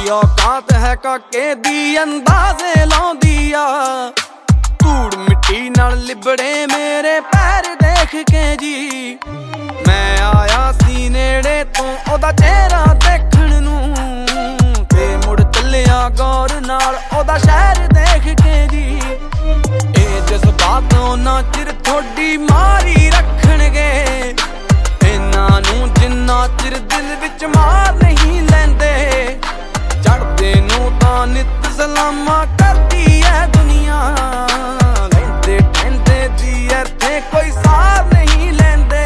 औकात है काके दी अंदाजे लाउंदी आ। धूड़ मिट्टी नाल लिबड़े मेरे पैर देख के जी। मैं आया सी नेड़े तो ओदा चेहरा देखण नूं, ते मुड़ चलिया गौर नाल ओदा शहर देख के जी। ए जज्बातों ना चिर थोड़ी मारी रखणगे, इन्हां नूं जिन्ना चिर दिल विच मार नहीं लैंदे। चढ़दे नूं तां नित सलामा करदी है दुनिया, लैंदे टैंदे दी इत्थे कोई सार नहीं लैंदे।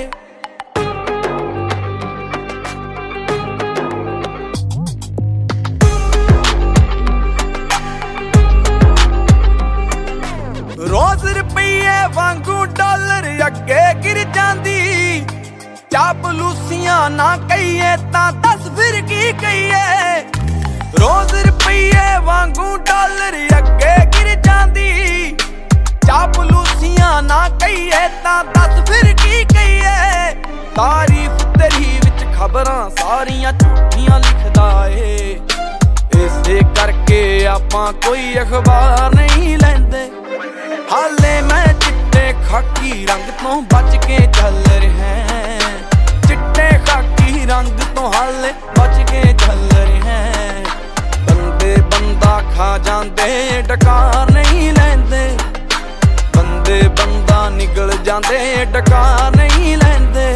रोज रुपये वांगू डॉलर अगे गिर जांदी। चापलूसियां ना कहिए तां दस फिर की कहिए। रोज रुपये वांगू डॉलर अगे गिर जांदी। चापलूसियां ना कहिए तां दस फिर की कहिए। तारीफ तेरी विच खबरां सारियां झूठियां लिखदा ए। इसे करके आपां कोई अखबार नहीं लैंदे। हाले मैं चिट्टे खाकी रंग तो बच के चल रहा है। चिट्टे खाकी रंग तो हाले बच के चल रहे हैं। बंदे बंदा खा जांदे डकार नहीं लैंदे। बंदे बंदा निकल जांदे डकार नहीं लैंदे।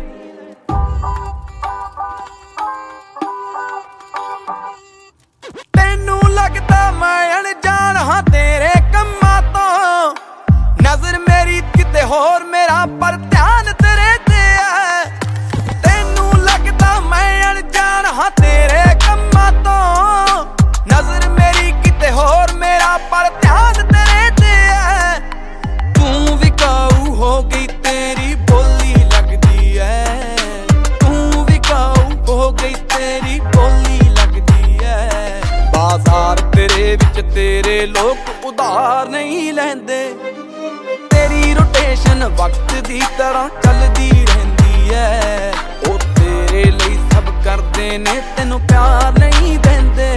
तेनू लगदा मैं अनजान हां तेरे कम्मां तो। नजर मेरी किते होर मेरा पर ध्यान तेरे ते है। तेनू लगदा मैं अनजान हां तेरे कम्मां तो। नजर मेरी किते होर मेरा पर ध्यान तेरे ते है। तू विकाऊ हो गई तेरी बोली लगदी है। तू विकाऊ हो गई तेरी बोली लगदी है। बाजार तेरे विच तेरे लोग उधार नहीं लैंदे। तेरी रोटेशन वक्त दी तरह चलदी रहंदी है। ओ तेरे लई सब करदे ने तेनू प्यार नहीं देंदे।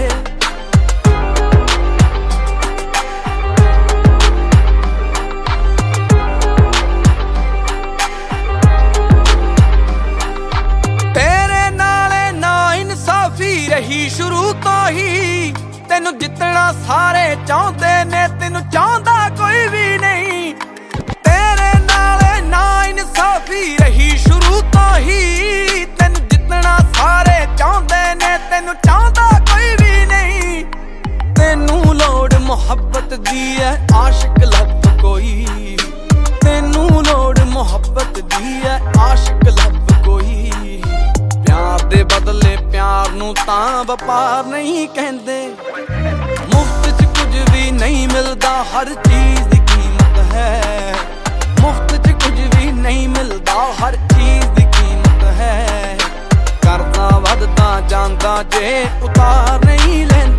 तेरे नाले ना इंसाफी रही शुरू तो ही। तेनू जितना सारे चाहते ने तेनू चाहता कोई भी नहीं। तेरे नाले ना इंसाफी रही शुरू तो ही। तेनू जितना सारे चाहते ने तेनू चाहता कोई भी नहीं। तेनू लोड़ मोहब्बत दी है आशिक लब कोई। तेनू लोड़ मोहब्बत दी है आशिक लब कोई। प्यार दे बदले प्यार नू तां वपार नहीं कहंदे। मुफ्त च कुछ भी नहीं मिलदा, हर चीज दी कीमत है। मुफ्त च कुछ भी नहीं मिलदा, हर चीज दी कीमत है। करदा वधदा जांदा जे उतार नहीं लैंदा।